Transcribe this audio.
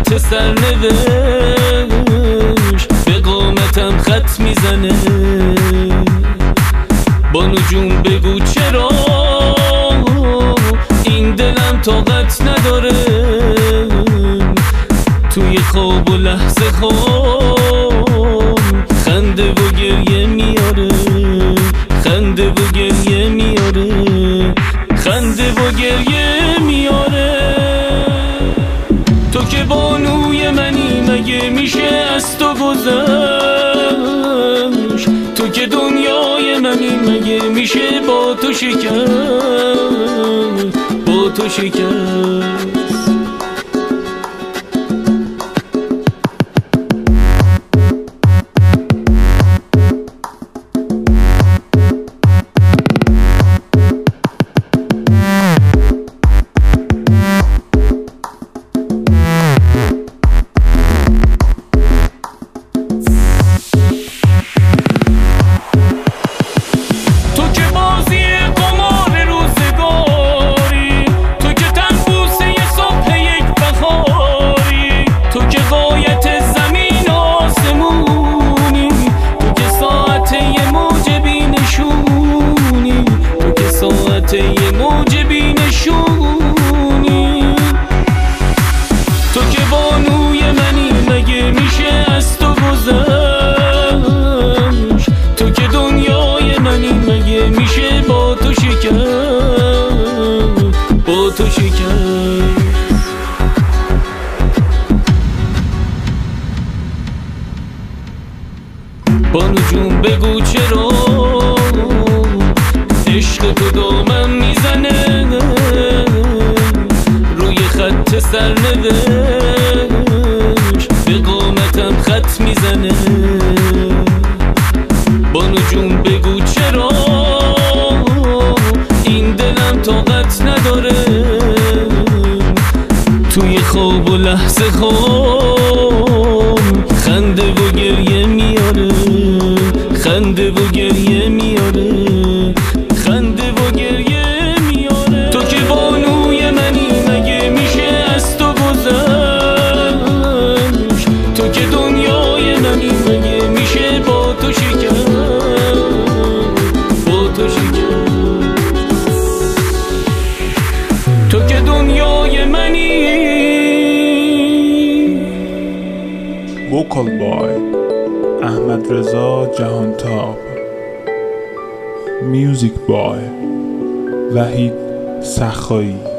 خط سرنوشت به قامتم خط میزنه. با نجوم بگو چرا این دلم طاقت نداره توی خواب و لحظه خواب خنده و گریه میاره، خنده و گریه میاره، خنده و گریه میاره. تو که بانوی منی مگه میشه از تو گذشت؟ تو که دنیای منی مگه میشه با تو شکست، با تو شکست. یه موج بینشونی تو که بانوی منی مگه میشه از تو گذشت؟ تو که دنیای منی مگه میشه با تو شکست، با تو شکست. با نجوم بگو چرا عشق تو دامم میزنه روی خط سرنوشت به قامتم خط میزنه. با نجوم بگو چرا این دلم طاقت نداره توی خواب و لحظه خواب خنده و گریه میاره، خنده و گریه میاره، خنده و گریه میاره. تو که بانوی منی مگه میشه از تو گذشت؟ تو که دنیای منی مگه میشه با تو شکست، با تو شکست. تو که دنیای منی. وکال بای احمد رضا جهانتاب، میوزیک بای وحید سخایی.